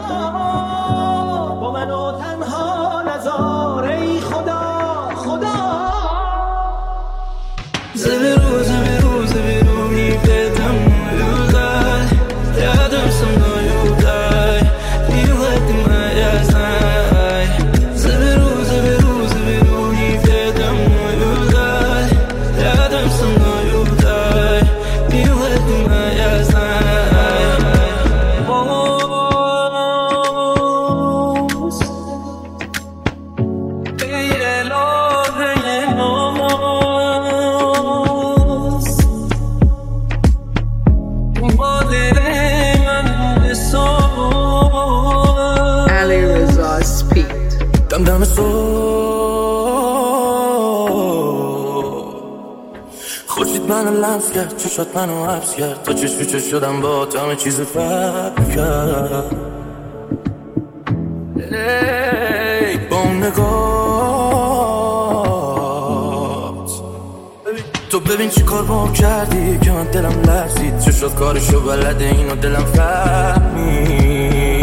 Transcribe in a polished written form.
با منو تنها نذار ای خدا خدا. زبرو زبرو زبرو نیفتم یودای یادم سمنا یودای نیوهد مایزای. زبرو زبرو زبرو نیفتم یودای یادم سمنا یودای نیوهد مایزای. دم خورشید منو لمس کرد، چشات منو حبس کرد، تا چشم چش شدم با همه چیز فرق کرد. با اون نگات تو ببین چی کار با کردی که من دلم لرزید. چشات کارشو بلده اینو دلم فهمید.